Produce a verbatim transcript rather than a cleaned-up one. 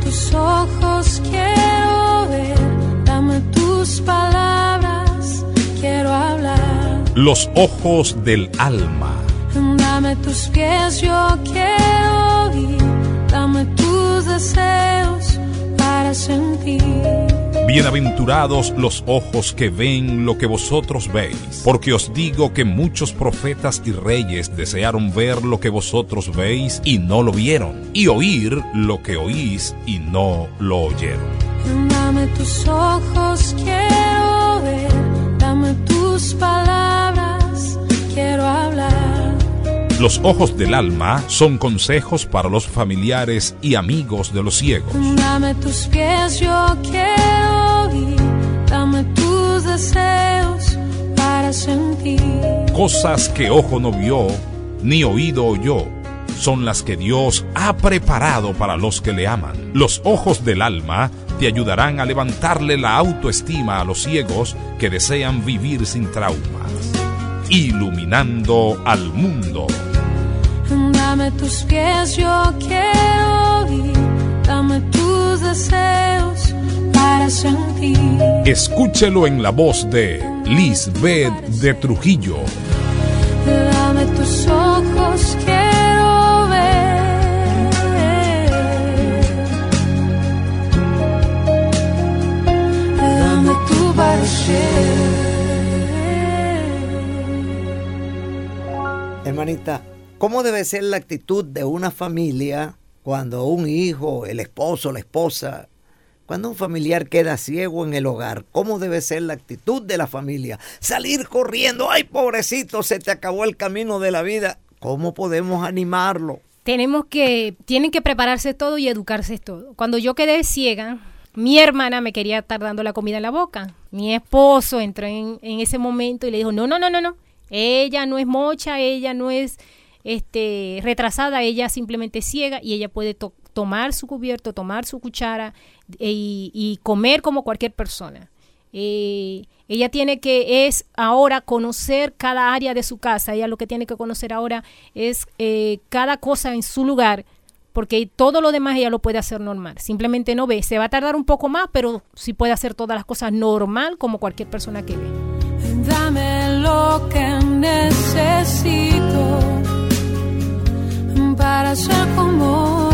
tus ojos, quiero ver. Dame tus palabras, quiero hablar. Los ojos del alma. Dame tus pies, yo quiero ir. Dame tus deseos para sentir. Bienaventurados los ojos que ven lo que vosotros veis, porque os digo que muchos profetas y reyes desearon ver lo que vosotros veis y no lo vieron, y oír lo que oís y no lo oyeron. Dame tus ojos, quiero ver. Dame tus palabras, quiero hablar. Los ojos del alma son consejos para los familiares y amigos de los ciegos. Dame tus pies, yo quiero ir. Dame tus deseos para sentir. Cosas que ojo no vio, ni oído oyó, son las que Dios ha preparado para los que le aman. Los ojos del alma te ayudarán a levantarle la autoestima a los ciegos que desean vivir sin traumas. Iluminando al mundo. Dame tus pies, yo quiero ir. Dame tus deseos para sentir. Escúchelo en la voz de Lisbeth de Trujillo. Dame tus ojos, quiero ver. Dame tu parecer. Hermanita, ¿cómo debe ser la actitud de una familia cuando un hijo, el esposo, la esposa, cuando un familiar queda ciego en el hogar? ¿Cómo debe ser la actitud de la familia? Salir corriendo, ¡ay, pobrecito, se te acabó el camino de la vida! ¿Cómo podemos animarlo? Tenemos que, tienen que prepararse todo y educarse todo. Cuando yo quedé ciega, mi hermana me quería estar dando la comida en la boca. Mi esposo entró en, en ese momento y le dijo, no, no, no, no, no. Ella no es mocha, ella no es este, retrasada, ella simplemente es ciega y ella puede to- tomar su cubierto, tomar su cuchara y, y comer como cualquier persona. Eh, ella tiene que, es ahora conocer cada área de su casa, ella lo que tiene que conocer ahora es eh, cada cosa en su lugar, porque todo lo demás ella lo puede hacer normal, simplemente no ve, se va a tardar un poco más, pero sí puede hacer todas las cosas normal como cualquier persona que ve. Dame lo que necesito para ser como